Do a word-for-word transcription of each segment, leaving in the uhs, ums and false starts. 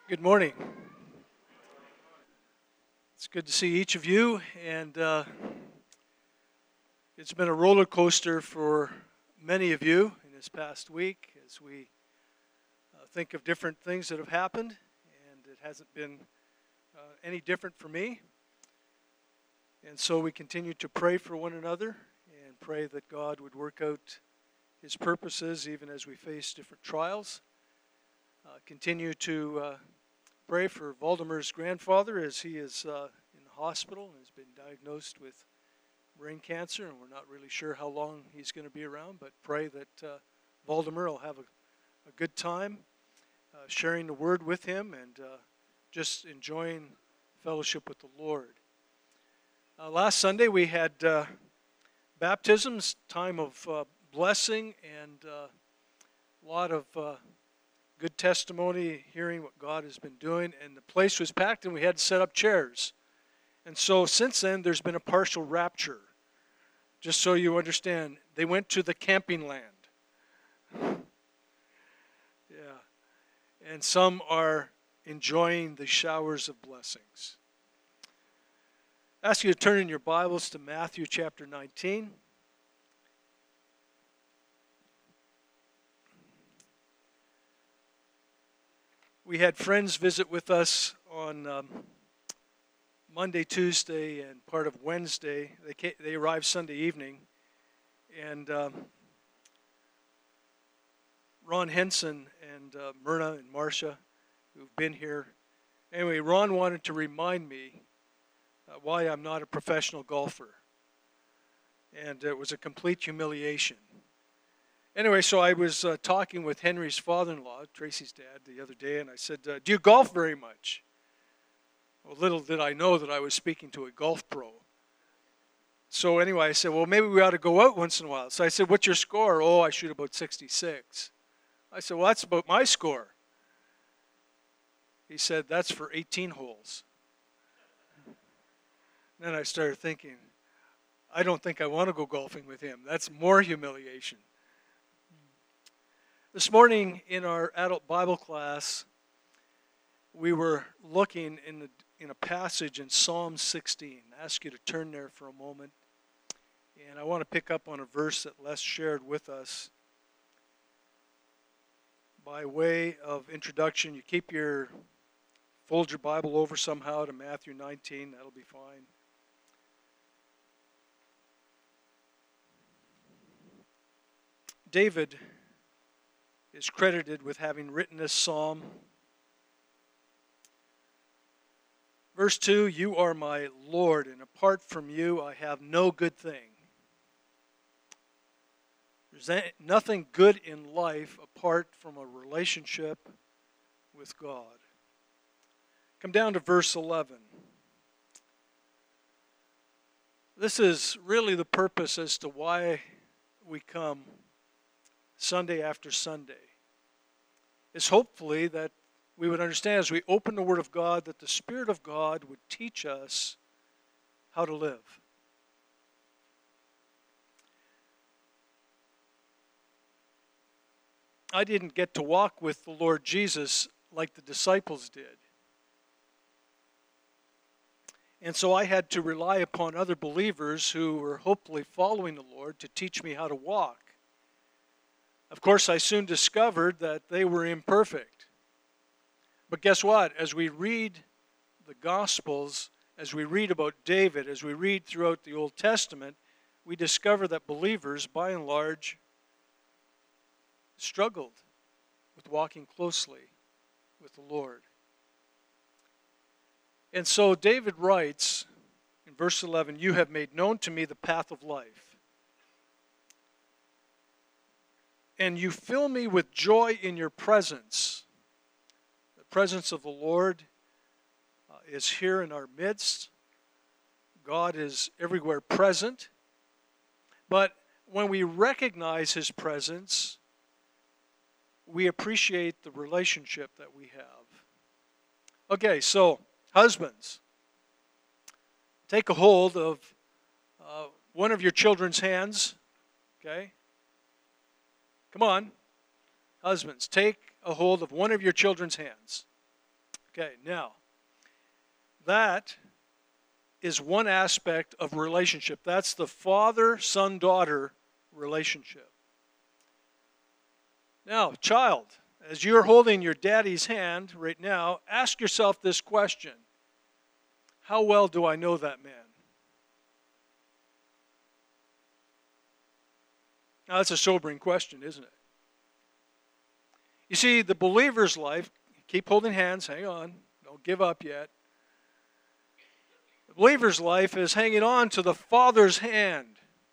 Good morning. It's good to see each of you, and uh, it's been a roller coaster for many of you in this past week as we uh, think of different things that have happened, and it hasn't been uh, any different for me. And so we continue to pray for one another and pray that God would work out His purposes even as we face different trials. Uh, continue to uh, pray for Valdemar's grandfather as he is uh, in the hospital and has been diagnosed with brain cancer, and we're not really sure how long he's going to be around, but pray that uh, Valdemar will have a, a good time uh, sharing the word with him and uh, just enjoying fellowship with the Lord. Uh, last Sunday we had uh, baptisms, time of uh, blessing, and uh, a lot of uh, good testimony, hearing what God has been doing, and the place was packed and we had to set up chairs. And so since then, there's been a partial rapture. Just so you understand, they went to the camping land. Yeah. And some are enjoying the showers of blessings. I ask you to turn in your Bibles to Matthew chapter nineteen. We had friends visit with us on um, Monday, Tuesday, and part of Wednesday. They came, they arrived Sunday evening, and um, Ron Henson and uh, Myrna and Marcia, who've been here. Anyway, Ron wanted to remind me uh, why I'm not a professional golfer, and it was a complete humiliation. Anyway, so I was uh, talking with Henry's father-in-law, Tracy's dad, the other day, and I said, uh, do you golf very much? Well, little did I know that I was speaking to a golf pro. So anyway, I said, well, maybe we ought to go out once in a while. So I said, what's your score? Oh, I shoot about sixty-six. I said, well, that's about my score. He said, that's for eighteen holes. Then I started thinking, I don't think I want to go golfing with him. That's more humiliation. This morning in our adult Bible class, we were looking in, the, in a passage in Psalm sixteen. I ask you to turn there for a moment. And I want to pick up on a verse that Les shared with us. By way of introduction, you keep your, fold your Bible over somehow to Matthew nineteen. That'll be fine. David is credited with having written this psalm. Verse two, you are my Lord, and apart from you I have no good thing. There's nothing good in life apart from a relationship with God. Come down to verse eleven. This is really the purpose as to why we come Sunday after Sunday. It's hopefully that we would understand as we open the Word of God that the Spirit of God would teach us how to live. I didn't get to walk with the Lord Jesus like the disciples did. And so I had to rely upon other believers who were hopefully following the Lord to teach me how to walk. Of course, I soon discovered that they were imperfect. But guess what? As we read the Gospels, as we read about David, as we read throughout the Old Testament, we discover that believers, by and large, struggled with walking closely with the Lord. And so David writes in verse eleven, you have made known to me the path of life. And you fill me with joy in your presence. The presence of the Lord uh, is here in our midst. God is everywhere present. But when we recognize His presence, we appreciate the relationship that we have. Okay, so husbands, take a hold of uh, one of your children's hands, okay? Come on, husbands, take a hold of one of your children's hands. Okay, now, that is one aspect of relationship. That's the father, son, daughter relationship. Now, child, as you're holding your daddy's hand right now, ask yourself this question. How well do I know that man? Now, that's a sobering question, isn't it? You see, the believer's life, keep holding hands, hang on, don't give up yet. The believer's life is hanging on to the Father's hand.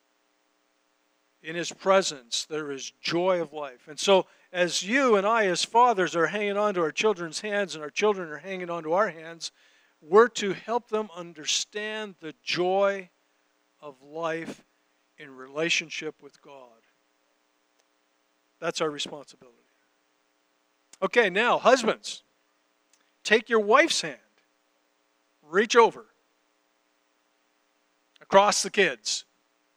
In His presence, there is joy of life. And so, as you and I, as fathers, are hanging on to our children's hands and our children are hanging on to our hands, we're to help them understand the joy of life in relationship with God. That's our responsibility. Okay, now, husbands, take your wife's hand, reach over, across the kids.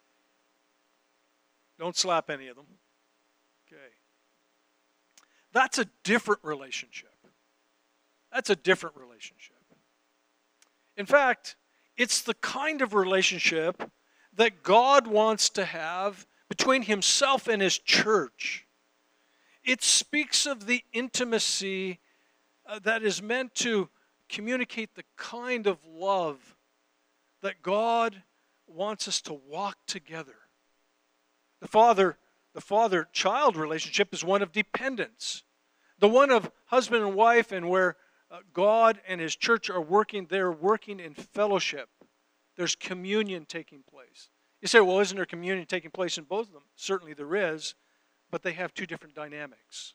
Don't slap any of them. Okay. That's a different relationship. That's a different relationship. In fact, it's the kind of relationship that God wants to have between Himself and His church. It speaks of the intimacy uh, that is meant to communicate the kind of love that God wants us to walk together. The father, the father-child relationship is one of dependence. The one of husband and wife, and where uh, God and His church are working, they're working in fellowship. There's communion taking place. You say, well, isn't there communion taking place in both of them? Certainly there is, but they have two different dynamics.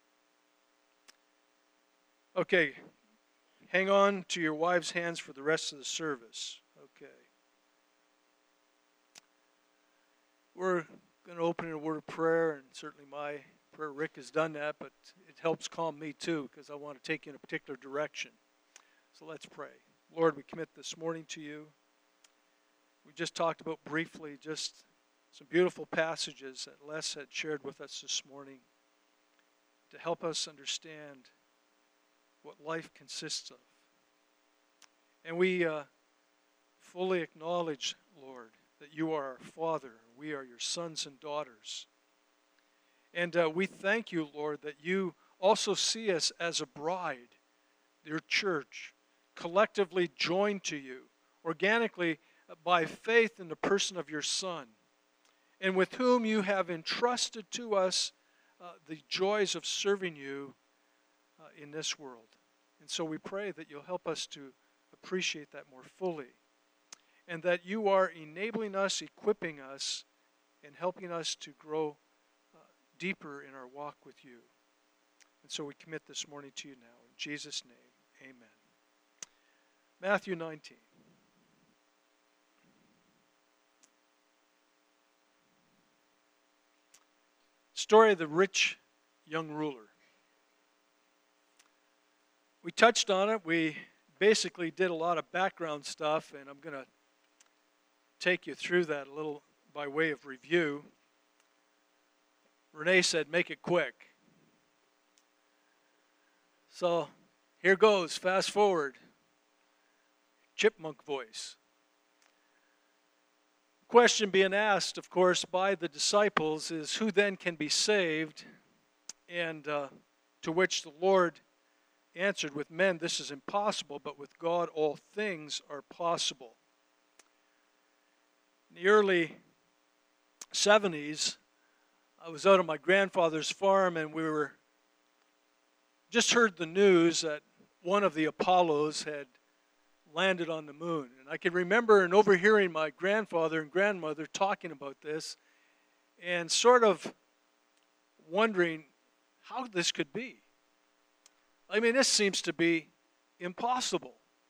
Okay, hang on to your wife's hands for the rest of the service. Okay. We're going to open in a word of prayer, and certainly my prayer, Rick has done that, but it helps calm me too, because I want to take you in a particular direction. So let's pray. Lord, we commit this morning to You. We just talked about briefly just some beautiful passages that Les had shared with us this morning to help us understand what life consists of. And we uh, fully acknowledge, Lord, that You are our Father. We are Your sons and daughters. And uh, we thank You, Lord, that You also see us as a bride, Your church, collectively joined to You, organically by faith in the person of Your Son, and with whom You have entrusted to us uh, the joys of serving You uh, in this world. And so we pray that You'll help us to appreciate that more fully, and that You are enabling us, equipping us, and helping us to grow uh, deeper in our walk with You. And so we commit this morning to You now. In Jesus' name, amen. Matthew nineteen. Story of the rich young ruler. We touched on it. We basically did a lot of background stuff, and I'm going to take you through that a little by way of review. Renee said, make it quick. So here goes, fast forward. Chipmunk voice. Question being asked, of course, by the disciples is, who then can be saved? And uh, to which the Lord answered, with men this is impossible, but with God all things are possible. In the early seventies, I was out on my grandfather's farm, and we were just heard the news that one of the Apollos had landed on the moon. And I can remember and overhearing my grandfather and grandmother talking about this and sort of wondering how this could be. I mean, this seems to be impossible.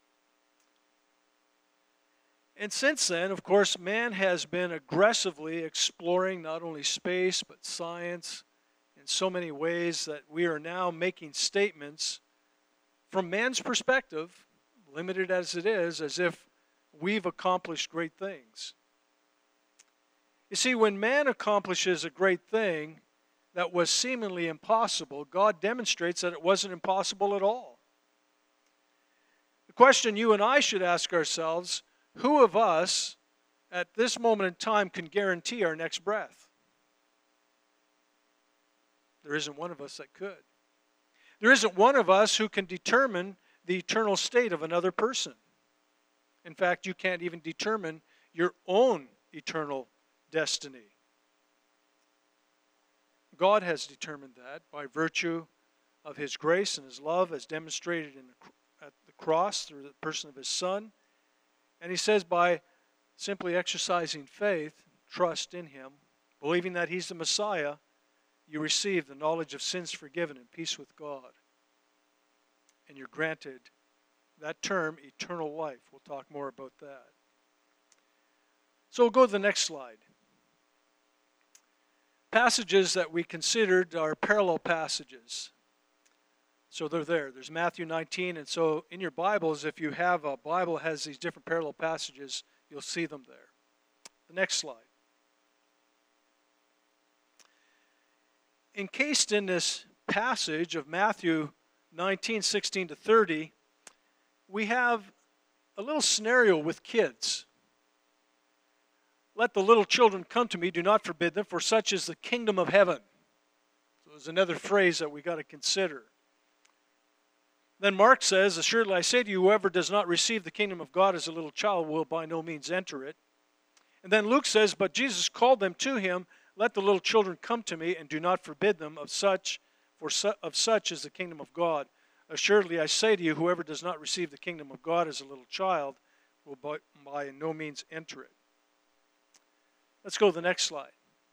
And since then, of course, man has been aggressively exploring not only space but science in so many ways that we are now making statements from man's perspective, limited as it is, as if we've accomplished great things. You see, when man accomplishes a great thing that was seemingly impossible, God demonstrates that it wasn't impossible at all. question you and I should ask ourselves, who of us at this moment in time can guarantee our next breath? There isn't one of us that could. There isn't one of us who can determine the eternal state of another person. In fact, you can't even determine your own eternal destiny. God has determined that by virtue of His grace and His love as demonstrated in the, at the cross through the person of His Son. And He says by simply exercising faith, trust in Him, believing that He's the Messiah, you receive the knowledge of sins forgiven and peace with God. And you're granted that term, eternal life. We'll talk more about that. So we'll go to the next slide. Passages that we considered are parallel passages. So they're there. There's Matthew nineteen, and so in your Bibles, if you have a Bible that has these different parallel passages, you'll see them there. The next slide. Encased in this passage of Matthew nineteen, sixteen to thirty, we have a little scenario with kids. Let the little children come to me, do not forbid them, for such is the kingdom of heaven. So there's another phrase that we got to consider. Then Mark says, assuredly I say to you, whoever does not receive the kingdom of God as a little child will by no means enter it. And then Luke says, but Jesus called them to him, let the little children come to me, and do not forbid them, of such, for su- of such is the kingdom of God. Assuredly I say to you, whoever does not receive the kingdom of God as a little child will by, by no means enter it. Let's go to the next slide.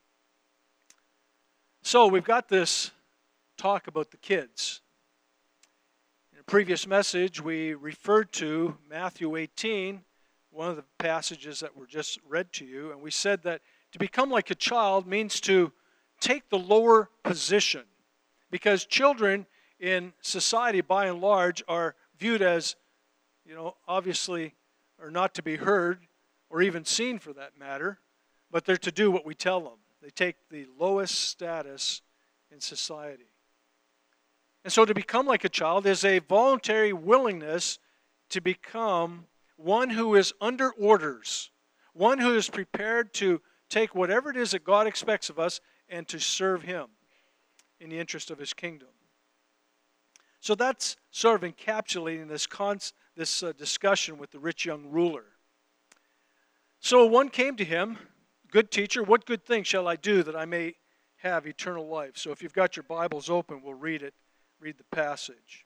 So we've got this talk about the kids. In a previous message, we referred to Matthew eighteen, one of the passages that were just read to you, and we said that to become like a child means to take the lower position, because children in society, by and large, are viewed as, you know, obviously are not to be heard or even seen for that matter, but they're to do what we tell them. They take the lowest status in society. And so to become like a child is a voluntary willingness to become one who is under orders, one who is prepared to take whatever it is that God expects of us and to serve Him in the interest of His kingdom. So that's sort of encapsulating this, cons- this uh, discussion with the rich young ruler. So one came to him, good teacher, what good thing shall I do that I may have eternal life? So if you've got your Bibles open, we'll read it, read the passage.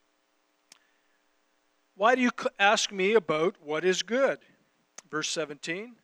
Why do you ask me about what is good? Verse seventeen.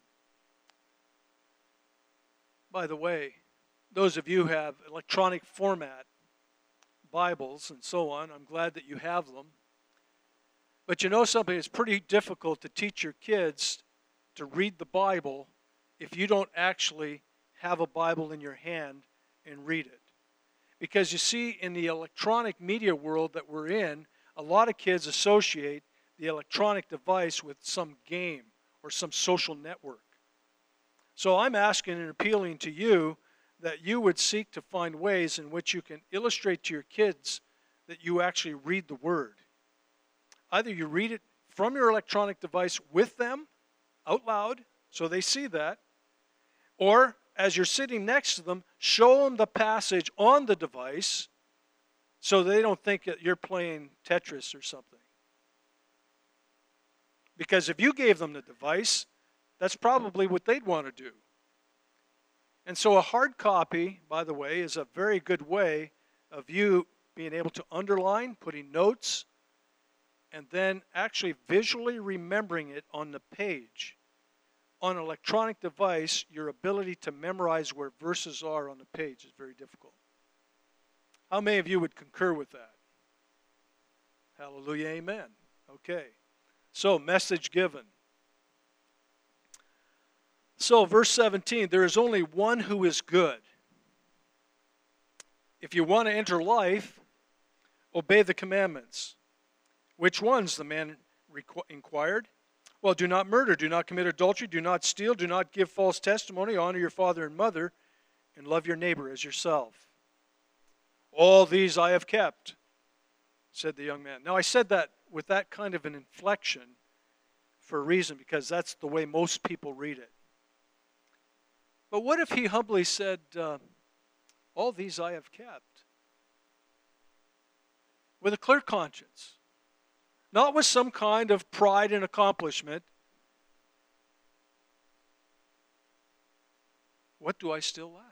By the way, those of you who have electronic format Bibles and so on, I'm glad that you have them. But you know something, it's pretty difficult to teach your kids to read the Bible if you don't actually have a Bible in your hand and read it. Because you see, in the electronic media world that we're in, a lot of kids associate the electronic device with some game or some social network. So I'm asking and appealing to you that you would seek to find ways in which you can illustrate to your kids that you actually read the Word. Either you read it from your electronic device with them, out loud, so they see that, or as you're sitting next to them, show them the passage on the device so they don't think that you're playing Tetris or something. Because if you gave them the device, that's probably what they'd want to do. And so a hard copy, by the way, is a very good way of you being able to underline, putting notes, and then actually visually remembering it on the page. On an electronic device, your ability to memorize where verses are on the page is very difficult. How many of you would concur with that? Hallelujah, amen. Okay. So, message given. So, verse seventeen, there is only one who is good. If you want to enter life, obey the commandments. Which ones? The man requ- inquired. Well, do not murder, do not commit adultery, do not steal, do not give false testimony, honor your father and mother, and love your neighbor as yourself. All these I have kept. said the young man. Now, I said that with that kind of an inflection for a reason, because that's the way most people read it. But what if he humbly said, uh, all these I have kept? With a clear conscience. Not with some kind of pride and accomplishment. What do I still lack?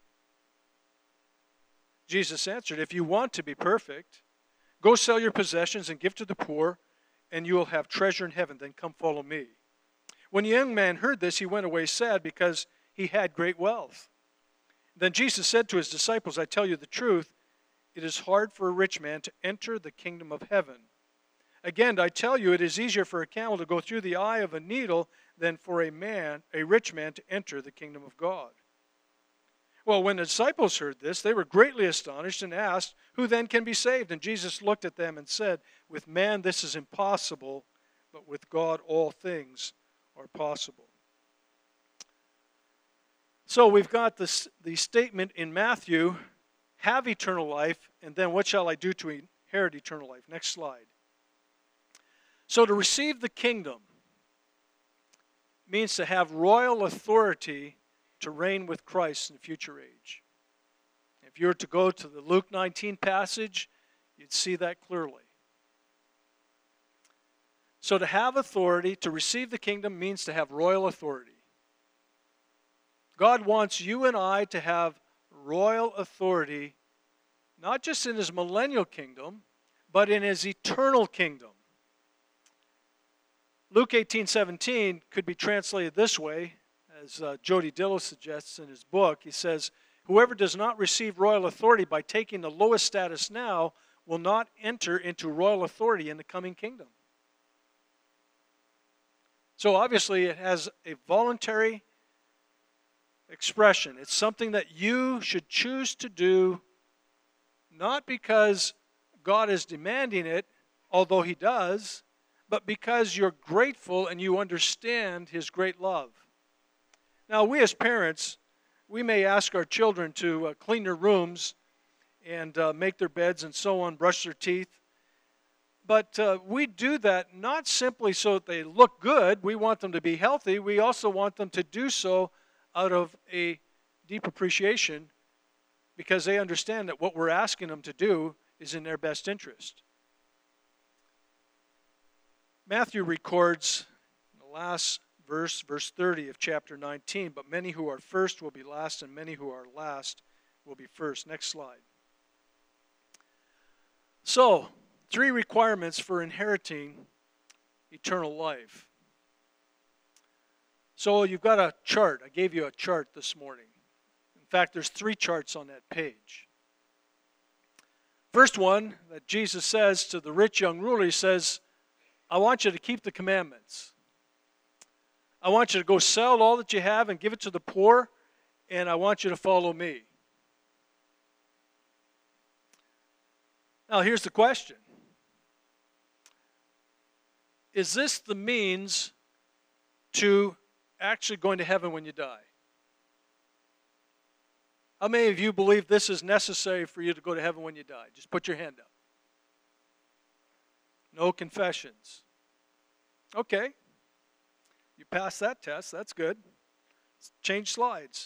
Jesus answered, if you want to be perfect, go sell your possessions and give to the poor, and you will have treasure in heaven. Then come follow me. When the young man heard this, he went away sad because he had great wealth. Then Jesus said to his disciples, I tell you the truth, it is hard for a rich man to enter the kingdom of heaven. Again, I tell you, it is easier for a camel to go through the eye of a needle than for a man, a rich man, to enter the kingdom of God. Well, when the disciples heard this, they were greatly astonished and asked, who then can be saved? And Jesus looked at them and said, with man this is impossible, but with God all things are possible. So we've got this, the statement in Matthew, have eternal life, and then what shall I do to inherit eternal life? Next slide. So to receive the kingdom means to have royal authority to reign with Christ in the future age. If you were to go to the Luke nineteen passage, you'd see that clearly. So to have authority, to receive the kingdom, means to have royal authority. God wants you and I to have royal authority, not just in his millennial kingdom, but in his eternal kingdom. Luke eighteen seventeen could be translated this way, as uh, Jody Dillow suggests in his book. He says, whoever does not receive royal authority by taking the lowest status now will not enter into royal authority in the coming kingdom. So obviously it has a voluntary expression. It's something that you should choose to do, not because God is demanding it, although he does, but because you're grateful and you understand his great love. Now, we as parents, we may ask our children to uh, clean their rooms and uh, make their beds and so on, brush their teeth. But uh, we do that not simply so that they look good. We want them to be healthy. We also want them to do so out of a deep appreciation because they understand that what we're asking them to do is in their best interest. Matthew records in the last verse, verse thirty of chapter nineteen, but many who are first will be last, and many who are last will be first. Next slide. So, three requirements for inheriting eternal life. So you've got a chart. I gave you a chart this morning. In fact, there's three charts on that page. First one that Jesus says to the rich young ruler, he says, I want you to keep the commandments. I want you to go sell all that you have and give it to the poor, and I want you to follow me. Now, here's the question. Is this the means to actually going to heaven when you die? How many of you believe this is necessary for you to go to heaven when you die? Just put your hand up. No confessions. Okay. You passed that test. That's good. Let's change slides.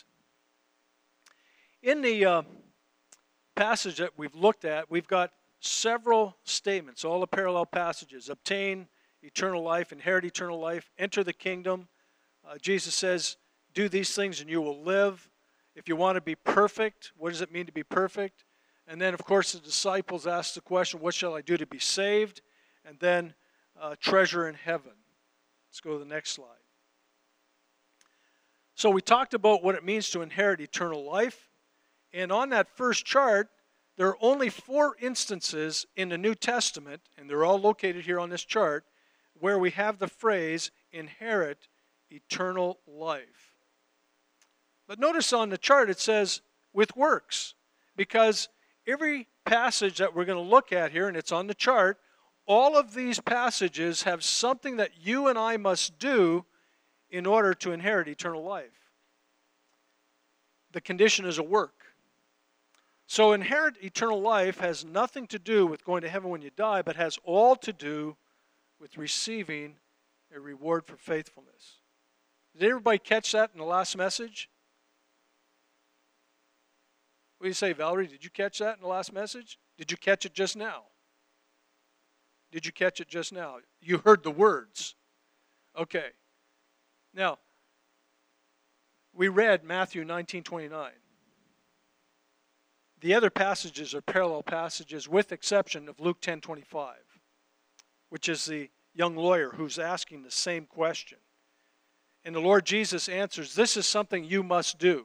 In the uh, passage that we've looked at, we've got several statements, all the parallel passages. Obtain eternal life, inherit eternal life, enter the kingdom. Uh, Jesus says, do these things and you will live. If you want to be perfect, what does it mean to be perfect? And then, of course, the disciples ask the question, what shall I do to be saved? And then uh, treasure in heaven. Let's go to the next slide. So we talked about what it means to inherit eternal life. And on that first chart, there are only four instances in the New Testament, and they're all located here on this chart, where we have the phrase, inherit eternal life. But notice on the chart it says, with works, because every passage that we're going to look at here, and it's on the chart, all of these passages have something that you and I must do in order to inherit eternal life. The condition is a work. So inherit eternal life has nothing to do with going to heaven when you die, but has all to do with receiving a reward for faithfulness. Did everybody catch that in the last message? What do you say, Valerie? Did you catch that in the last message? Did you catch it just now? Did you catch it just now? You heard the words. Okay. Now, we read Matthew nineteen twenty-nine. The other passages are parallel passages with exception of Luke ten twenty-five, which is the young lawyer who's asking the same question. And the Lord Jesus answers, this is something you must do.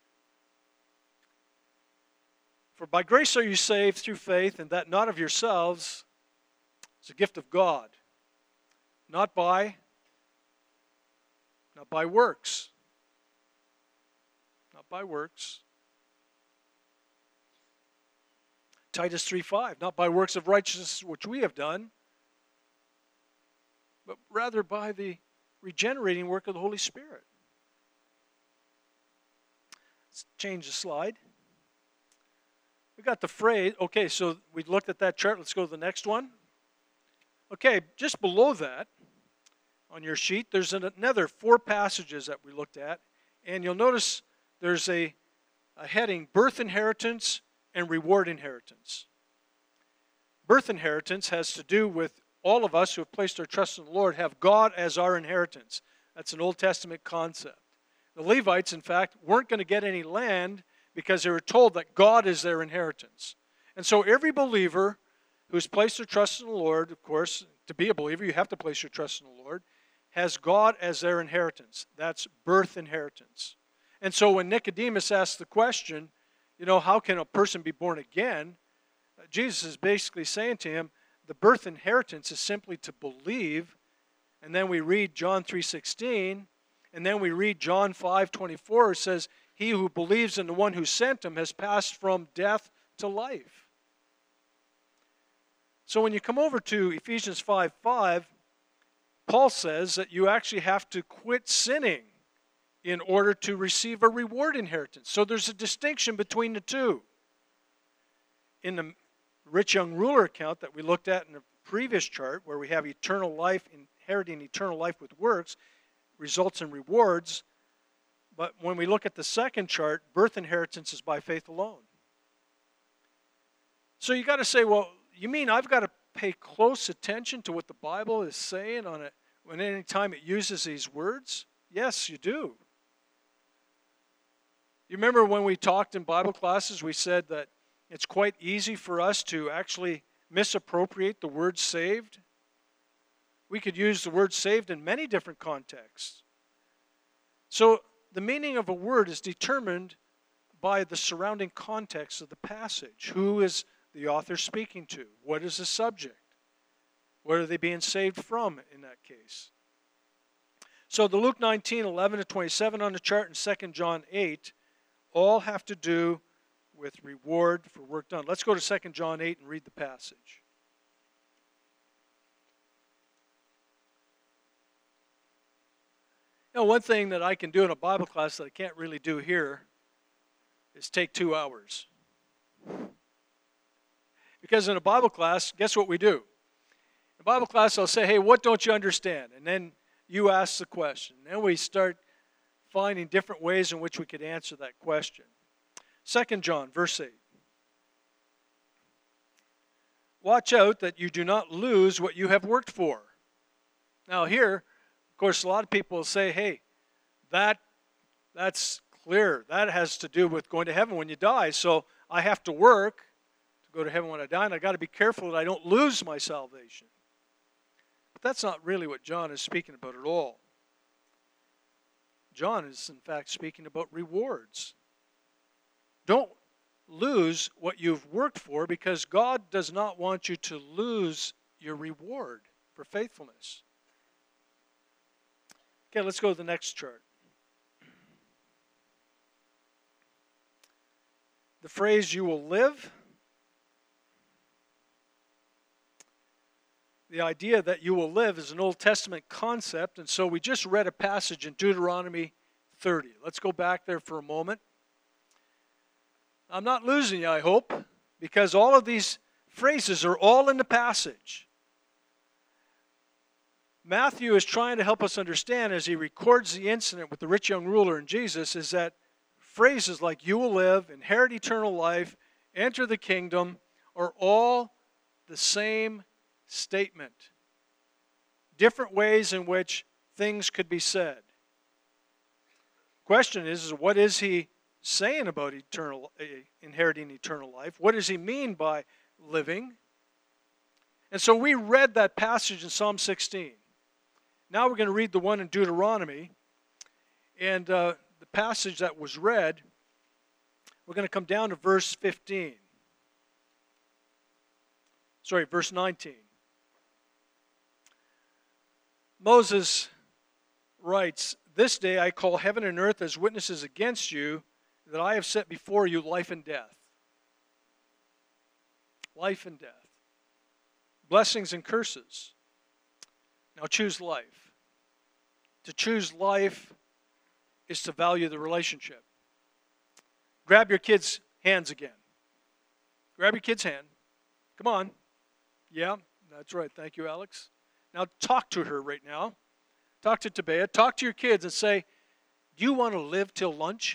For by grace are you saved through faith, and that not of yourselves. It's a gift of God, not by, not by works, not by works. Titus three five, not by works of righteousness which we have done, but rather by the regenerating work of the Holy Spirit. Let's change the slide. We got the phrase, okay, so we looked at that chart. Let's go to the next one. Okay, just below that on your sheet, there's another four passages that we looked at. And you'll notice there's a, a heading, birth inheritance and reward inheritance. Birth inheritance has to do with all of us who have placed our trust in the Lord have God as our inheritance. That's an Old Testament concept. The Levites, in fact, weren't going to get any land because they were told that God is their inheritance. And so every believer who's placed their trust in the Lord, of course, to be a believer, you have to place your trust in the Lord, has God as their inheritance. That's birth inheritance. And so when Nicodemus asked the question, you know, how can a person be born again? Jesus is basically saying to him, the birth inheritance is simply to believe. And then we read John three sixteen, and then we read John five twenty-four. It says, he who believes in the one who sent him has passed from death to life. So when you come over to Ephesians five five, Paul says that you actually have to quit sinning in order to receive a reward inheritance. So there's a distinction between the two. In the rich young ruler account that we looked at in the previous chart, where we have eternal life, inheriting eternal life with works, results in rewards. But when we look at the second chart, birth inheritance is by faith alone. So you got to say, well, you mean I've got to pay close attention to what the Bible is saying on it when any time it uses these words? Yes, you do. You remember when we talked in Bible classes, we said that it's quite easy for us to actually misappropriate the word saved. We could use the word saved in many different contexts. So the meaning of a word is determined by the surrounding context of the passage. Who is the author speaking to? What is the subject? What are they being saved from in that case? So the Luke nineteen, eleven to twenty-seven on the chart and Second John eight all have to do with reward for work done. Let's go to Second John eight and read the passage. Now, one thing that I can do in a Bible class that I can't really do here is take two hours. Because in a Bible class, guess what we do? In Bible class, I'll say, hey, what don't you understand? And then you ask the question. And then we start finding different ways in which we could answer that question. Second John, verse eight. Watch out that you do not lose what you have worked for. Now here, of course, a lot of people will say, hey, that that's clear. That has to do with going to heaven when you die. So I have to work to go to heaven when I die, and I've got to be careful that I don't lose my salvation. But that's not really what John is speaking about at all. John is, in fact, speaking about rewards. Don't lose what you've worked for, because God does not want you to lose your reward for faithfulness. Okay, let's go to the next chart. The phrase, you will live, the idea that you will live is an Old Testament concept, and so we just read a passage in Deuteronomy thirty. Let's go back there for a moment. I'm not losing you, I hope, because all of these phrases are all in the passage. Matthew is trying to help us understand as he records the incident with the rich young ruler and Jesus is that phrases like you will live, inherit eternal life, enter the kingdom are all the same statement. Different ways in which things could be said. Question is, is what is he saying about eternal, uh, inheriting eternal life? What does he mean by living? And so we read that passage in Psalm sixteen. Now we're going to read the one in Deuteronomy. And uh, the passage that was read, we're going to come down to verse fifteen. Sorry, verse nineteen. Moses writes, "This day I call heaven and earth as witnesses against you that I have set before you life and death." Life and death. Blessings and curses. Now choose life. To choose life is to value the relationship. Grab your kid's hands again. Grab your kid's hand. Come on. Yeah, that's right. Thank you, Alex. Now talk to her right now. Talk to Tabea. Talk to your kids and say, do you want to live till lunch?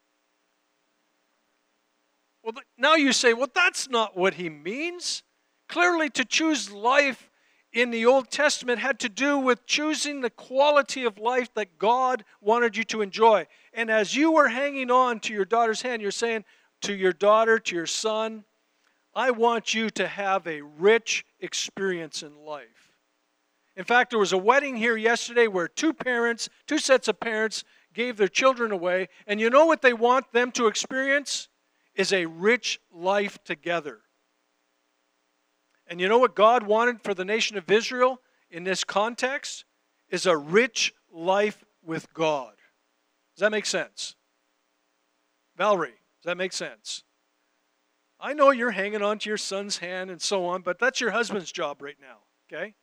Well, now you say, well, that's not what he means. Clearly, to choose life in the Old Testament had to do with choosing the quality of life that God wanted you to enjoy. And as you were hanging on to your daughter's hand, you're saying to your daughter, to your son, I want you to have a rich experience in life. In fact, there was a wedding here yesterday where two parents, two sets of parents gave their children away. And you know what they want them to experience? Is a rich life together. And you know what God wanted for the nation of Israel in this context? Is a rich life with God. Does that make sense? Valerie, does that make sense? I know you're hanging on to your son's hand and so on, but that's your husband's job right now, okay?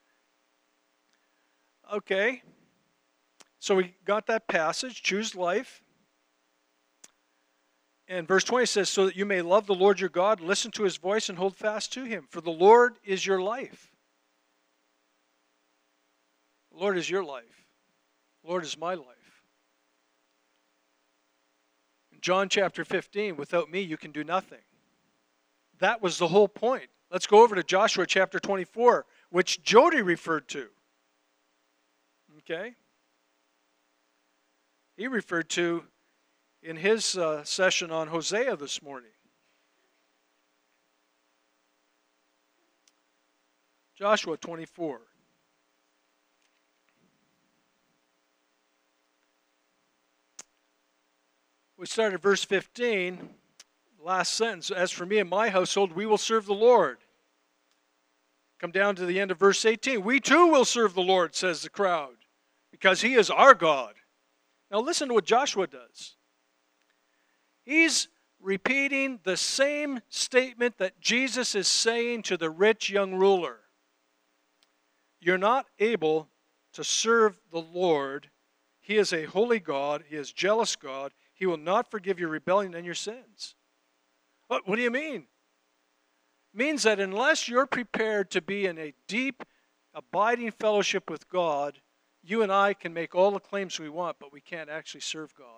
Okay. So we got that passage, choose life. And verse twenty says, so that you may love the Lord your God, listen to his voice, and hold fast to him. For the Lord is your life. The Lord is your life. The Lord is my life. In John chapter fifteen, without me you can do nothing. That was the whole point. Let's go over to Joshua chapter twenty-four, which Jody referred to. Okay? He referred to in his uh, session on Hosea this morning. Joshua twenty-four. We started at verse fifteen, last sentence. As for me and my household, we will serve the Lord. Come down to the end of verse eighteen. We too will serve the Lord, says the crowd, because he is our God. Now listen to what Joshua does. He's repeating the same statement that Jesus is saying to the rich young ruler. You're not able to serve the Lord. He is a holy God. He is jealous God. He will not forgive your rebellion and your sins. What, what do you mean? It means that unless you're prepared to be in a deep, abiding fellowship with God, you and I can make all the claims we want, but we can't actually serve God.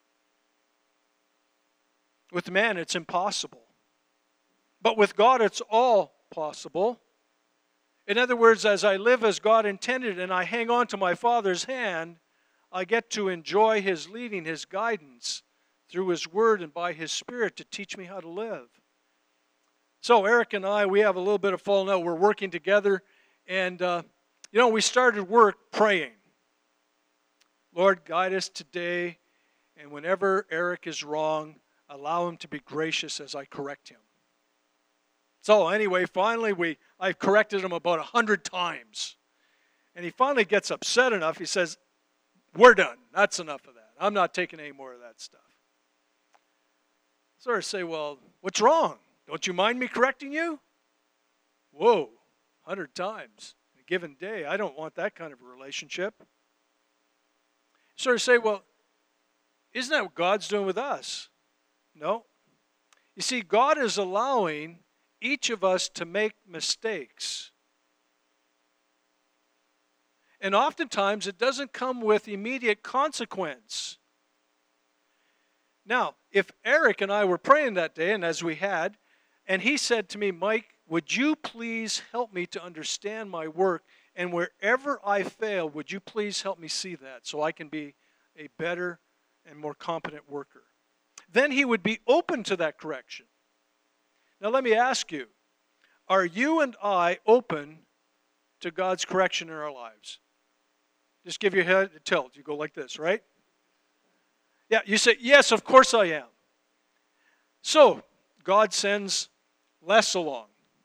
With man, it's impossible. But with God, it's all possible. In other words, as I live as God intended and I hang on to my Father's hand, I get to enjoy his leading, his guidance through his word and by his Spirit to teach me how to live. So Eric and I, we have a little bit of falling out. We're working together. And, uh, you know, we started work praying. Lord, guide us today. And whenever Eric is wrong, allow him to be gracious as I correct him. So anyway, finally, we I've corrected him about a hundred times. And he finally gets upset enough. He says, we're done. That's enough of that. I'm not taking any more of that stuff. So I say, well, what's wrong? Don't you mind me correcting you? Whoa, a hundred times in a given day. I don't want that kind of a relationship. So I say, well, isn't that what God's doing with us? No. You see, God is allowing each of us to make mistakes. And oftentimes it doesn't come with immediate consequence. Now, if Eric and I were praying that day, and as we had, and he said to me, Mike, would you please help me to understand my work, and wherever I fail, would you please help me see that so I can be a better and more competent worker? Then he would be open to that correction. Now let me ask you, are you and I open to God's correction in our lives? Just give your head a tilt. You go like this, right? Yeah, you say, yes, of course I am. So, God sends Les along.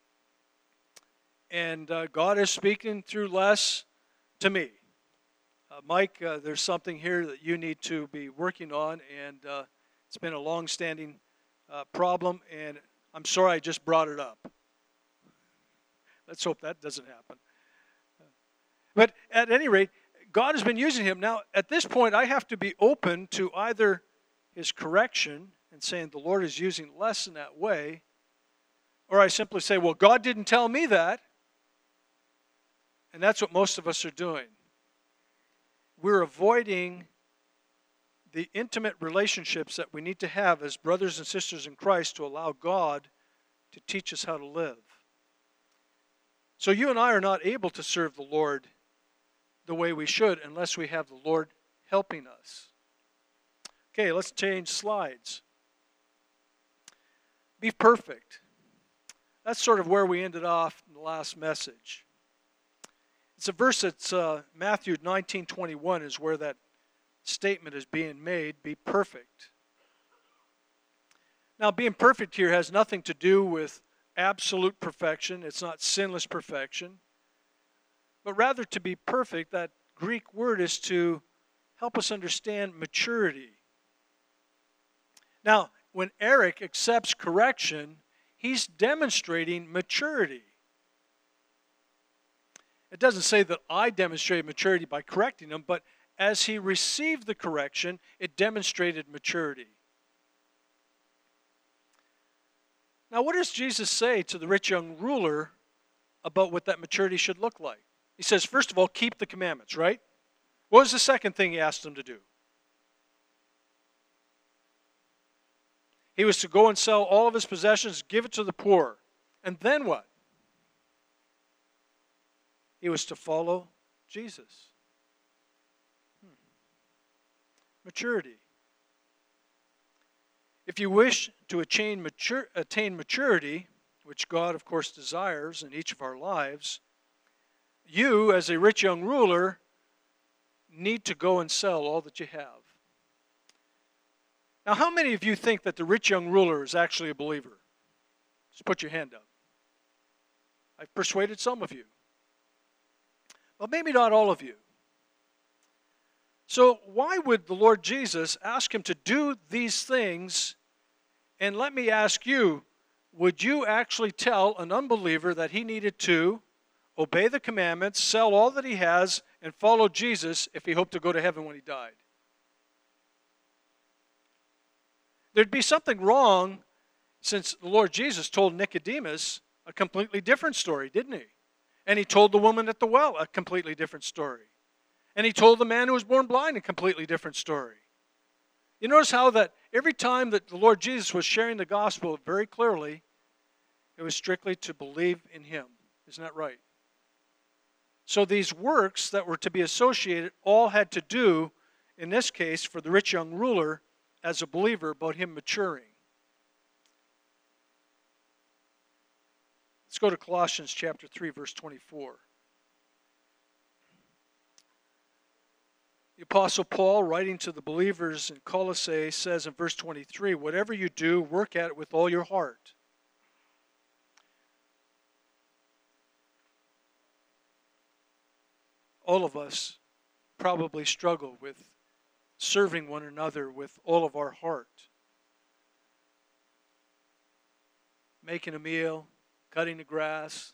And uh, God is speaking through Les to me. Uh, Mike, uh, there's something here that you need to be working on, and uh, it's been a long-standing uh, problem, and I'm sorry I just brought it up. Let's hope that doesn't happen. But at any rate, God has been using him. Now, at this point, I have to be open to either his correction and saying the Lord is using Les in that way, or I simply say, well, God didn't tell me that. And that's what most of us are doing. We're avoiding the intimate relationships that we need to have as brothers and sisters in Christ to allow God to teach us how to live. So you and I are not able to serve the Lord the way we should unless we have the Lord helping us. Okay, let's change slides. Be perfect. That's sort of where we ended off in the last message. It's a verse that's uh, Matthew nineteen twenty-one is where that statement is being made, be perfect. Now, being perfect here has nothing to do with absolute perfection. It's not sinless perfection. But rather to be perfect, that Greek word is to help us understand maturity. Now, when Eric accepts correction, he's demonstrating maturity. It doesn't say that I demonstrated maturity by correcting him, but as he received the correction, it demonstrated maturity. Now, what does Jesus say to the rich young ruler about what that maturity should look like? He says, first of all, keep the commandments, right? What was the second thing he asked him to do? He was to go and sell all of his possessions, give it to the poor. And then what? He was to follow Jesus. Hmm. Maturity. If you wish to attain, mature, attain maturity, which God, of course, desires in each of our lives, you, as a rich young ruler, need to go and sell all that you have. Now, how many of you think that the rich young ruler is actually a believer? Just put your hand up. I've persuaded some of you. Well, maybe not all of you. So why would the Lord Jesus ask him to do these things? And let me ask you, would you actually tell an unbeliever that he needed to obey the commandments, sell all that he has, and follow Jesus if he hoped to go to heaven when he died? There'd be something wrong, since the Lord Jesus told Nicodemus a completely different story, didn't he? And he told the woman at the well a completely different story. And he told the man who was born blind a completely different story. You notice how that every time that the Lord Jesus was sharing the gospel very clearly, it was strictly to believe in him. Isn't that right? So these works that were to be associated all had to do, in this case, for the rich young ruler, as a believer, about him maturing. Let's go to Colossians chapter three, verse twenty-four. The Apostle Paul, writing to the believers in Colossae, says in verse twenty-three, whatever you do, work at it with all your heart. All of us probably struggle with serving one another with all of our heart. Making a meal, cutting the grass,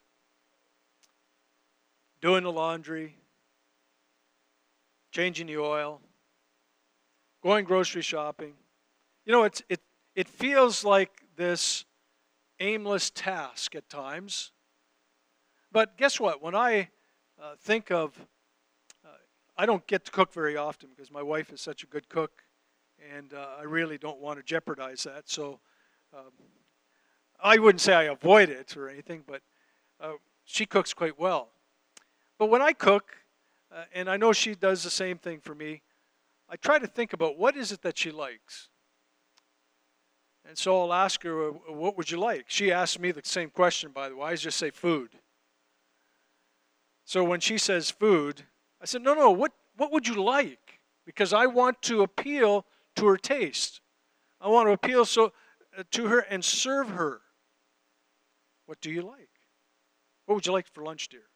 doing the laundry, changing the oil, going grocery shopping. You know, it's, it, it feels like this aimless task at times. But guess what? When I uh, think of, uh, I don't get to cook very often because my wife is such a good cook, and uh, I really don't want to jeopardize that. So um, I wouldn't say I avoid it or anything, but uh, she cooks quite well. But when I cook, uh, and I know she does the same thing for me, I try to think about what is it that she likes. And so I'll ask her, what would you like? She asked me the same question, by the way. I just say food. So when she says food, I said, no, no, what, what would you like? Because I want to appeal to her taste. I want to appeal so uh, to her and serve her. What do you like? What would you like for lunch, dear?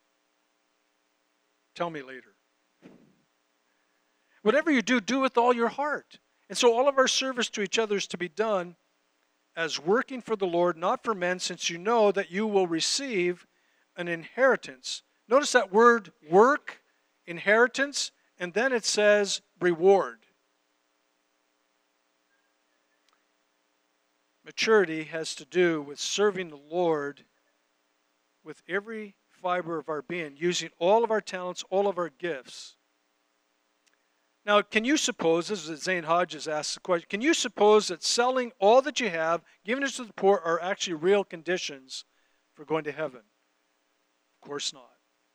Tell me later. Whatever you do, do with all your heart. And so all of our service to each other is to be done as working for the Lord, not for men, since you know that you will receive an inheritance. Notice that word work, inheritance, and then it says reward. Maturity has to do with serving the Lord with every fiber of our being, using all of our talents, all of our gifts. Now, can you suppose, this is Zane Hodges asks the question, can you suppose that selling all that you have, giving it to the poor, are actually real conditions for going to heaven? Of course not.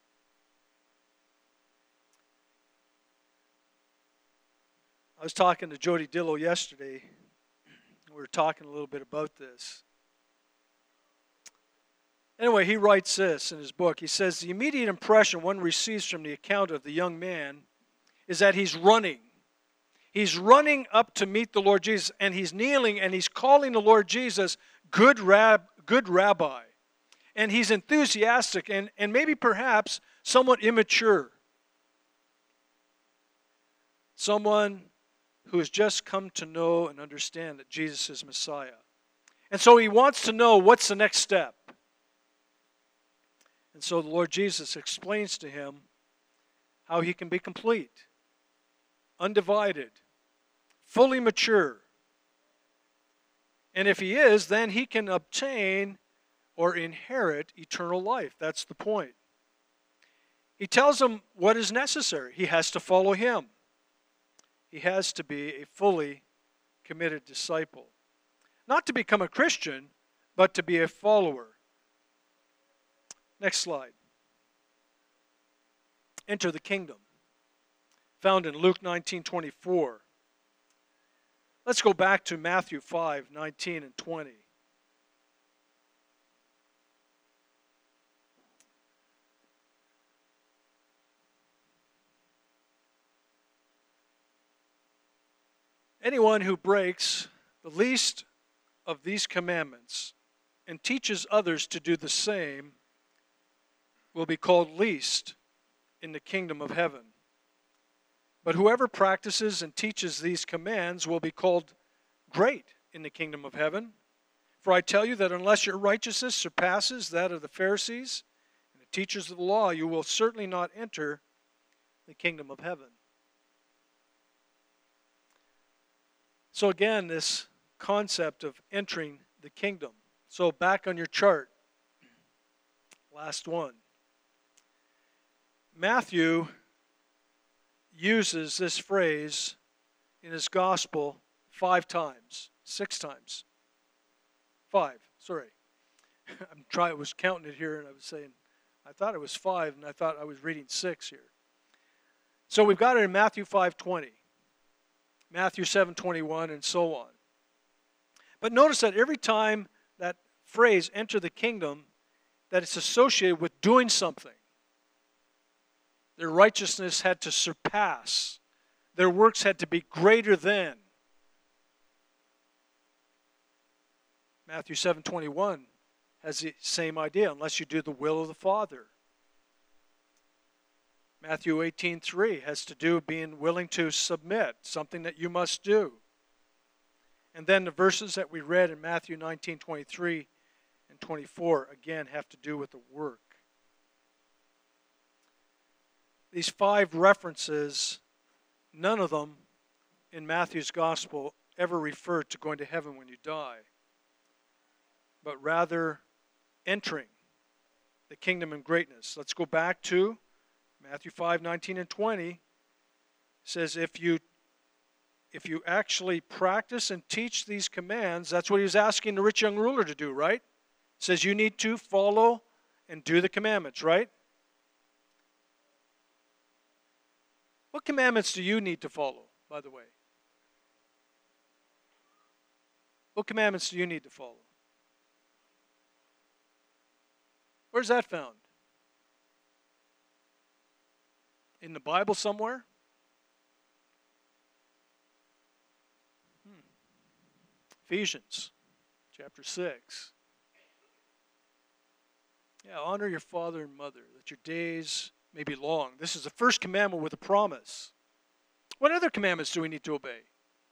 I was talking to Jody Dillow yesterday. We were talking a little bit about this. Anyway, he writes this in his book. He says, the immediate impression one receives from the account of the young man is that he's running. He's running up to meet the Lord Jesus, and he's kneeling, and he's calling the Lord Jesus, good, rab, good rabbi. And he's enthusiastic and, and maybe perhaps somewhat immature. Someone who has just come to know and understand that Jesus is Messiah. And so he wants to know what's the next step. And so the Lord Jesus explains to him how he can be complete, undivided, fully mature. And if he is, then he can obtain or inherit eternal life. That's the point. He tells him what is necessary. He has to follow him. He has to be a fully committed disciple. Not to become a Christian, but to be a follower. Next slide. Enter the kingdom. Found in Luke nineteen twenty-four. Let's go back to Matthew five nineteen and twenty. Anyone who breaks the least of these commandments and teaches others to do the same will be called least in the kingdom of heaven. But whoever practices and teaches these commands will be called great in the kingdom of heaven. For I tell you that unless your righteousness surpasses that of the Pharisees and the teachers of the law, you will certainly not enter the kingdom of heaven. So again, this concept of entering the kingdom. So back on your chart, last one. Matthew uses this phrase in his gospel five times, six times. Five, sorry. I'm trying, I was counting it here and I was saying, I thought it was five and I thought I was reading six here. So we've got it in Matthew five twenty, Matthew seven twenty-one, and so on. But notice that every time that phrase, enter the kingdom, that it's associated with doing something. Their righteousness had to surpass. Their works had to be greater than. Matthew seven twenty-one has the same idea, unless you do the will of the Father. Matthew eighteen three has to do with being willing to submit, something that you must do. And then the verses that we read in Matthew nineteen twenty-three and twenty-four, again, have to do with the work. These five references, none of them in Matthew's gospel ever refer to going to heaven when you die. but rather entering the kingdom and greatness. Let's go back to Matthew five, nineteen and twenty. It says, if you if you actually practice and teach these commands, that's what he was asking the rich young ruler to do, right? It says you need to follow and do the commandments, right? What commandments do you need to follow, by the way? What commandments do you need to follow? Where's that found? In the Bible somewhere? Hmm. Ephesians chapter six. Yeah, honor your father and mother, that your days may be long. This is the first commandment with a promise. What other commandments do we need to obey?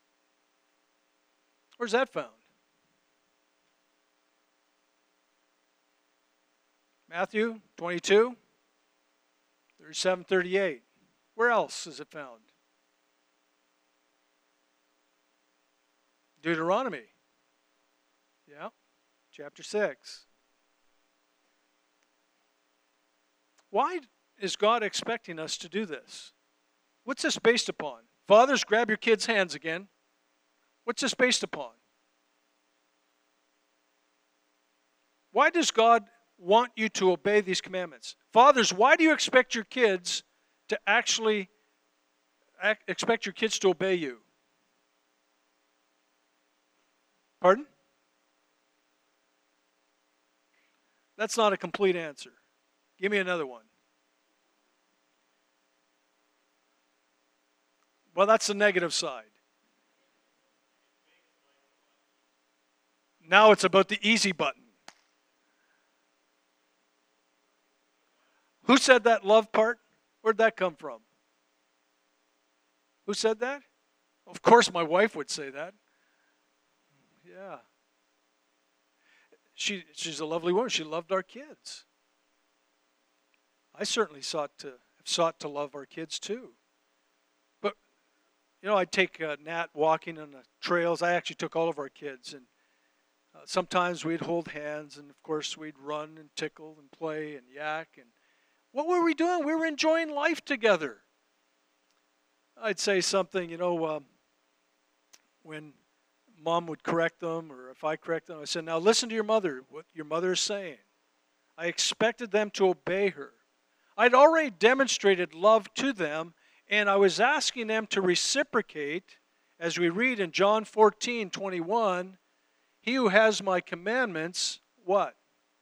Where's that found? Matthew twenty-two, thirty-seven, thirty-eight. Where else is it found? Deuteronomy. Yeah, chapter six. Why is God expecting us to do this? What's this based upon? Fathers, grab your kids' hands again. What's this based upon? Why does God want you to obey these commandments? Fathers, why do you expect your kids to actually act, expect your kids to obey you? Pardon? That's not a complete answer. Give me another one. Well, that's the negative side. Now it's about the easy button. Who said that love part? Where'd that come from? Who said that? Of course my wife would say that. Yeah. She, she's a lovely woman. She loved our kids. I certainly sought to have sought to love our kids too. But, you know, I'd take uh, Nat walking on the trails. I actually took all of our kids, and uh, sometimes we'd hold hands, and of course we'd run and tickle and play and yak. And what were we doing? We were enjoying life together. I'd say something, you know, um, when Mom would correct them, or if I correct them, I said, now listen to your mother, what your mother is saying. I expected them to obey her. I'd already demonstrated love to them, and I was asking them to reciprocate, as we read in John fourteen, twenty-one, he who has my commandments, what?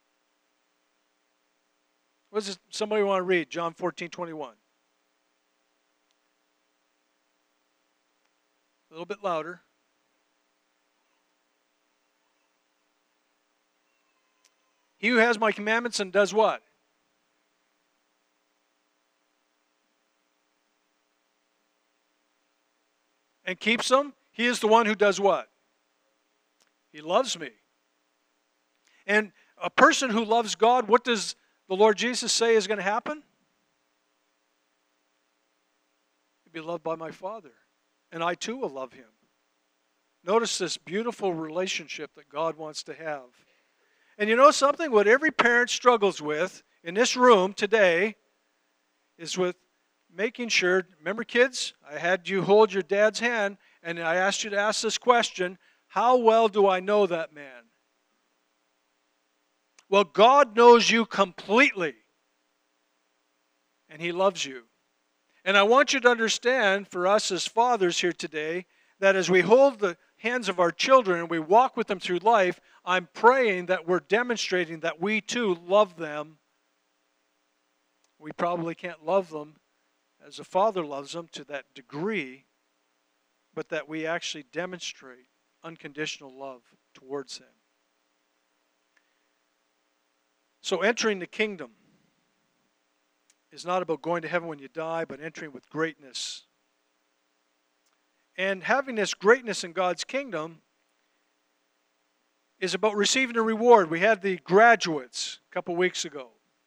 What does somebody want to read? John fourteen, twenty-one. A little bit louder. He who has my commandments and does what? And keeps them, he is the one who does what? He loves me. And a person who loves God, what does the Lord Jesus say is going to happen? He'll be loved by my Father. And I too will love him. Notice this beautiful relationship that God wants to have. And you know something? What every parent struggles with in this room today is with making sure, remember kids, I had you hold your dad's hand and I asked you to ask this question, how well do I know that man? Well, God knows you completely and he loves you. And I want you to understand, for us as fathers here today, that as we hold the hands of our children and we walk with them through life, I'm praying that we're demonstrating that we too love them. We probably can't love them as a father loves them to that degree, but that we actually demonstrate unconditional love towards them. So entering the kingdom is not about going to heaven when you die, but entering with greatness. And having this greatness in God's kingdom is about receiving a reward. We had the graduates a couple weeks ago.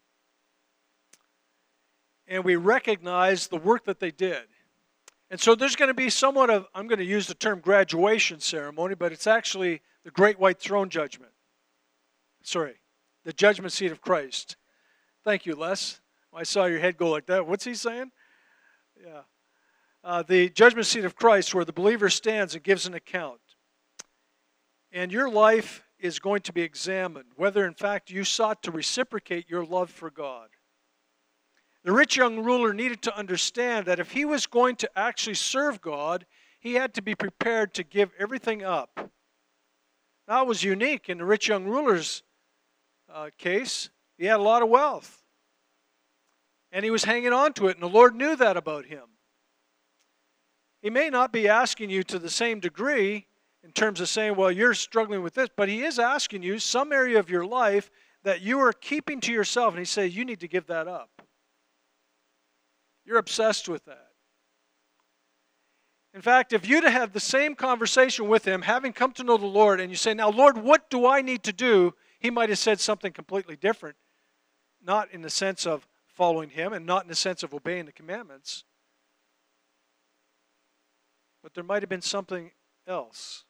And we recognized the work that they did. And so there's going to be somewhat of, I'm going to use the term graduation ceremony, but it's actually the Great White Throne Judgment. sorry, the judgment seat of Christ. Thank you, Les. I saw your head go like that. What's he saying? Yeah. Uh, the judgment seat of Christ, where the believer stands and gives an account. And your life is going to be examined, whether in fact you sought to reciprocate your love for God. The rich young ruler needed to understand that if he was going to actually serve God, he had to be prepared to give everything up. Now, it was unique in the rich young ruler's uh, case. He had a lot of wealth. And he was hanging on to it, and the Lord knew that about him. He may not be asking you to the same degree in terms of saying, well, you're struggling with this, but he is asking you some area of your life that you are keeping to yourself, and he says, you need to give that up. You're obsessed with that. In fact, if you'd have the same conversation with him, having come to know the Lord, and you say, now, Lord, what do I need to do? He might have said something completely different, not in the sense of following him and not in the sense of obeying the commandments, but there might have been something else.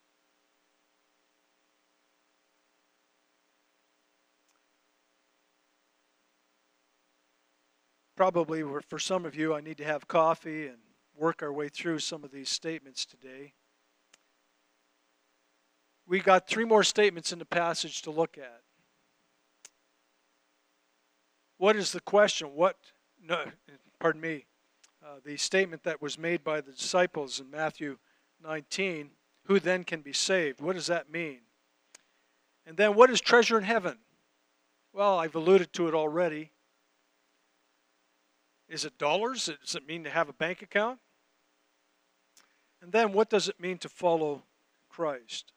Probably for some of you, I need to have coffee and work our way through some of these statements today. We got three more statements in the passage to look at. What is the question? What, no, pardon me, uh, the statement that was made by the disciples in Matthew nineteen, who then can be saved? What does that mean? And then what is treasure in heaven? Well, I've alluded to it already. Is it dollars? Does it mean to have a bank account? And then what does it mean to follow Christ?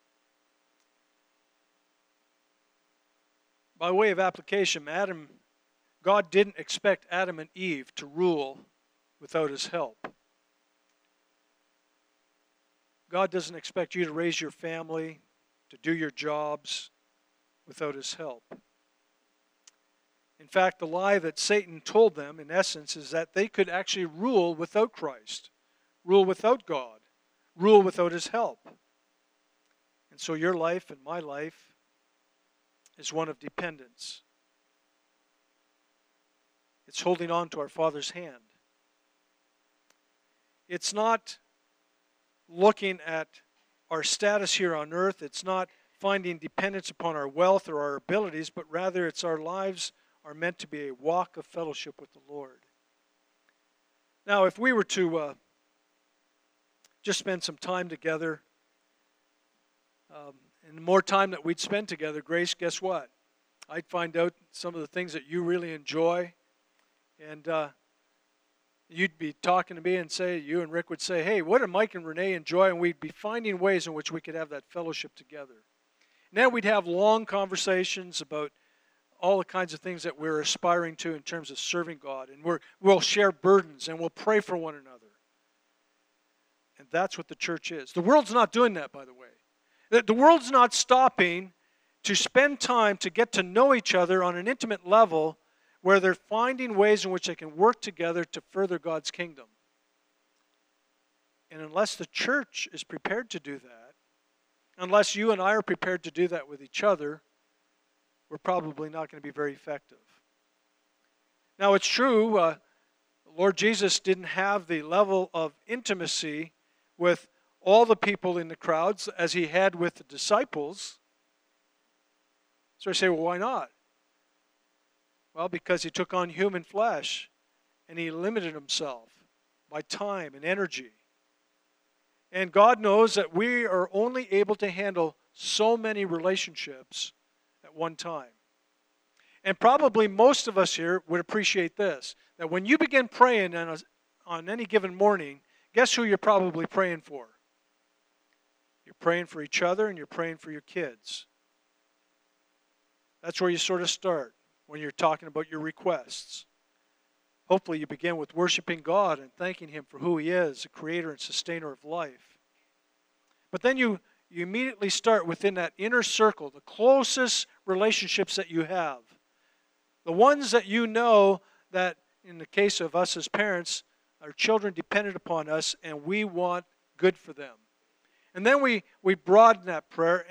By way of application, Adam, God didn't expect Adam and Eve to rule without his help. God doesn't expect you to raise your family, to do your jobs without his help. In fact, the lie that Satan told them, in essence, is that they could actually rule without Christ, rule without God, rule without his help. And so your life and my life is one of dependence. It's holding on to our Father's hand. It's not looking at our status here on earth. It's not finding dependence upon our wealth or our abilities, but rather it's our lives are meant to be a walk of fellowship with the Lord. Now, if we were to uh, just spend some time together, um, and the more time that we'd spend together, Grace, guess what? I'd find out some of the things that you really enjoy, and uh, you'd be talking to me and say, you and Rick would say, hey, what do Mike and Renee enjoy? And we'd be finding ways in which we could have that fellowship together. And then we'd have long conversations about all the kinds of things that we're aspiring to in terms of serving God. And we're, we'll share burdens and we'll pray for one another. And that's what the church is. The world's not doing that, by the way. The, the world's not stopping to spend time to get to know each other on an intimate level where they're finding ways in which they can work together to further God's kingdom. And unless the church is prepared to do that, unless you and I are prepared to do that with each other, we're probably not going to be very effective. Now, it's true, uh, Lord Jesus didn't have the level of intimacy with all the people in the crowds as he had with the disciples. So I say, well, why not? Well, because he took on human flesh and he limited himself by time and energy. And God knows that we are only able to handle so many relationships at one time. And probably most of us here would appreciate this, that when you begin praying on, a, on any given morning, guess who you're probably praying for? You're praying for each other and you're praying for your kids. That's where you sort of start when you're talking about your requests. Hopefully you begin with worshiping God and thanking him for who he is, the creator and sustainer of life. But then you, you immediately start within that inner circle, the closest relationships that you have. The ones that you know that, in the case of us as parents, our children depended upon us and we want good for them. And then we, we broaden that prayer, and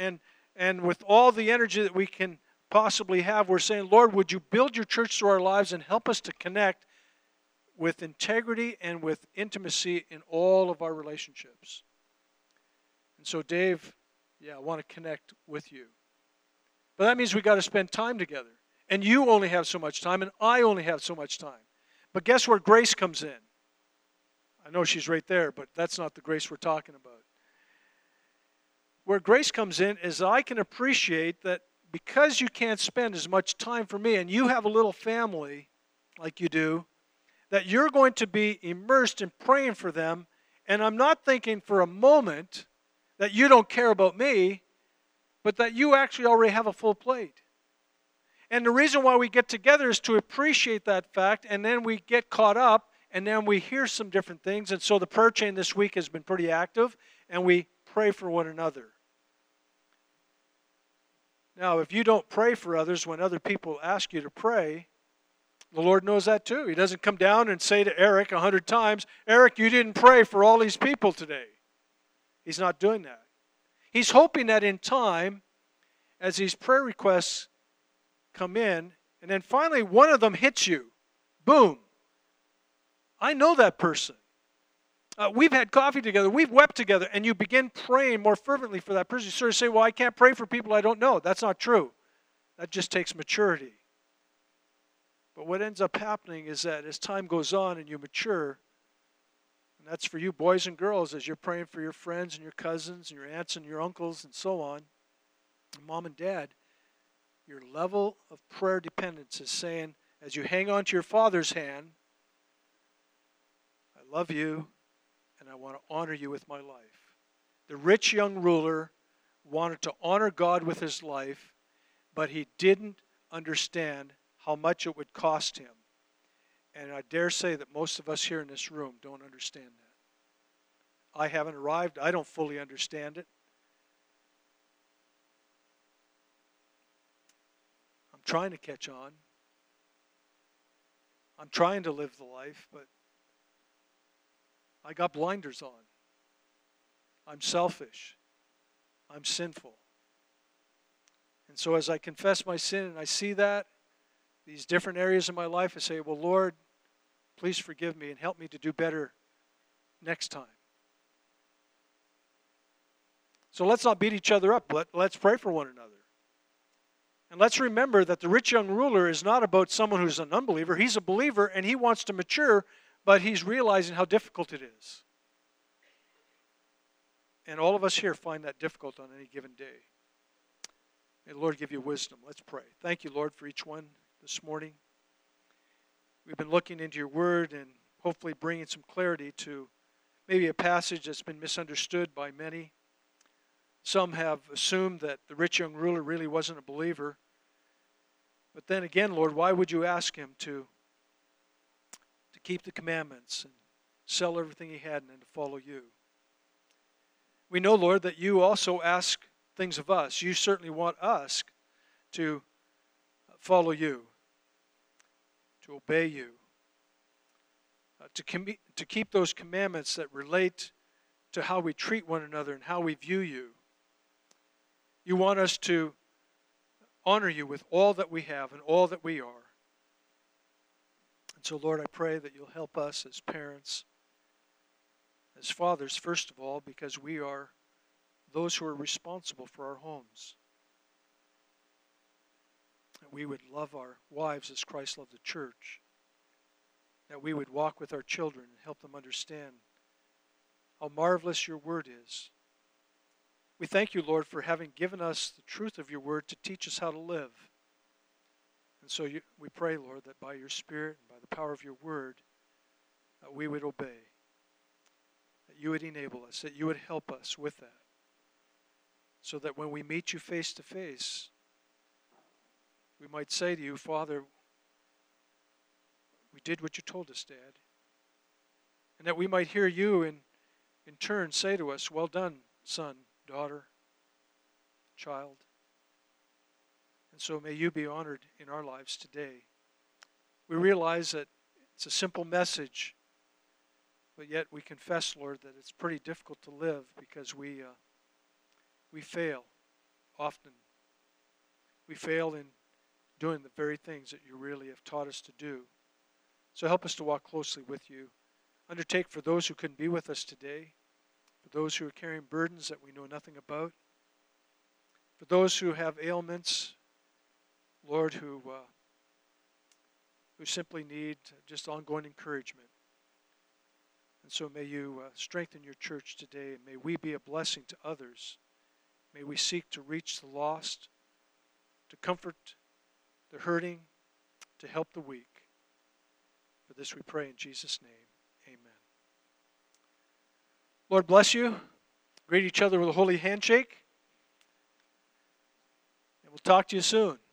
and with all the energy that we can possibly have, we're saying, Lord, would you build your church through our lives and help us to connect with integrity and with intimacy in all of our relationships. And so, Dave, yeah, I want to connect with you. But that means we got to spend time together. And you only have so much time, and I only have so much time. But guess where grace comes in? I know she's right there, but that's not the grace we're talking about. Where grace comes in is I can appreciate that because you can't spend as much time for me, and you have a little family like you do, that you're going to be immersed in praying for them, and I'm not thinking for a moment that you don't care about me, but that you actually already have a full plate. And the reason why we get together is to appreciate that fact, and then we get caught up, and then we hear some different things. And so the prayer chain this week has been pretty active, and we pray for one another. Now, if you don't pray for others when other people ask you to pray, the Lord knows that too. He doesn't come down and say to Eric a hundred times, Eric, you didn't pray for all these people today. He's not doing that. He's hoping that in time, as these prayer requests come in, and then finally one of them hits you. Boom. I know that person. Uh, we've had coffee together. We've wept together. And you begin praying more fervently for that person. You sort of say, well, I can't pray for people I don't know. That's not true. That just takes maturity. But what ends up happening is that as time goes on and you mature, and that's for you boys and girls as you're praying for your friends and your cousins and your aunts and your uncles and so on, and mom and dad, your level of prayer dependence is saying, as you hang on to your Father's hand, I love you and I want to honor you with my life. The rich young ruler wanted to honor God with his life, but he didn't understand how much it would cost him. And I dare say that most of us here in this room don't understand that. I haven't arrived. I don't fully understand it. I'm trying to catch on. I'm trying to live the life, but I got blinders on. I'm selfish. I'm sinful. And so as I confess my sin and I see that, these different areas in my life, I say, well, Lord, please forgive me and help me to do better next time. So let's not beat each other up. Let, let's pray for one another. And let's remember that the rich young ruler is not about someone who's an unbeliever. He's a believer and he wants to mature, but he's realizing how difficult it is. And all of us here find that difficult on any given day. May the Lord give you wisdom. Let's pray. Thank you, Lord, for each one this morning. We've been looking into your word and hopefully bringing some clarity to maybe a passage that's been misunderstood by many. Some have assumed that the rich young ruler really wasn't a believer. But then again, Lord, why would you ask him to, to keep the commandments and sell everything he had and then to follow you? We know, Lord, that you also ask things of us. You certainly want us to follow you, to obey you, uh, to, com- to keep those commandments that relate to how we treat one another and how we view you. You want us to honor you with all that we have and all that we are. And so, Lord, I pray that you'll help us as parents, as fathers, first of all, because we are those who are responsible for our homes. That we would love our wives as Christ loved the church. That we would walk with our children and help them understand how marvelous your word is. We thank you, Lord, for having given us the truth of your word to teach us how to live. And so you, we pray, Lord, that by your Spirit and by the power of your word, that we would obey, that you would enable us, that you would help us with that, so that when we meet you face to face, we might say to you, Father, we did what you told us, Dad. And that we might hear you in, in turn say to us, well done, son, daughter, child. And so may you be honored in our lives today. We realize that it's a simple message, but yet we confess, Lord, that it's pretty difficult to live because we uh, we fail often we fail in doing the very things that you really have taught us to do. So help us to walk closely with you. Undertake for those who couldn't be with us today, for those who are carrying burdens that we know nothing about, for those who have ailments, Lord, who uh, who simply need just ongoing encouragement. And so may you uh, strengthen your church today, and may we be a blessing to others. May we seek to reach the lost, to comfort the hurting, to help the weak. For this we pray in Jesus' name. Amen. Lord bless you. Greet each other with a holy handshake. And we'll talk to you soon.